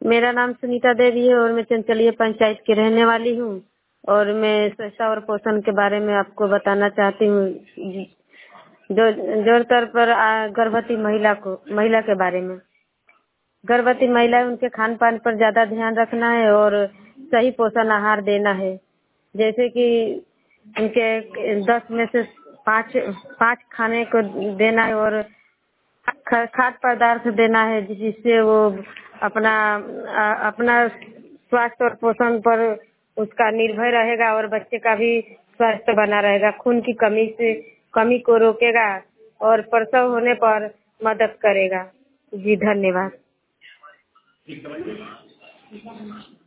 मेरा नाम सुनीता देवी है और मैं चंचलिया पंचायत की रहने वाली हूँ। और मैं स्वच्छता और पोषण के बारे में आपको बताना चाहती हूँ। जो जोर तौर पर गर्भवती महिला के बारे में। गर्भवती महिला उनके खान पान पर ज्यादा ध्यान रखना है और सही पोषण आहार देना है। जैसे कि उनके 10 में से पाँच खाने को देना है और खाद्य पदार्थ देना है, जिससे वो अपना स्वास्थ्य और पोषण पर उसका निर्भर रहेगा और बच्चे का भी स्वास्थ्य बना रहेगा। खून की कमी को रोकेगा और प्रसव होने पर मदद करेगा। जी धन्यवाद।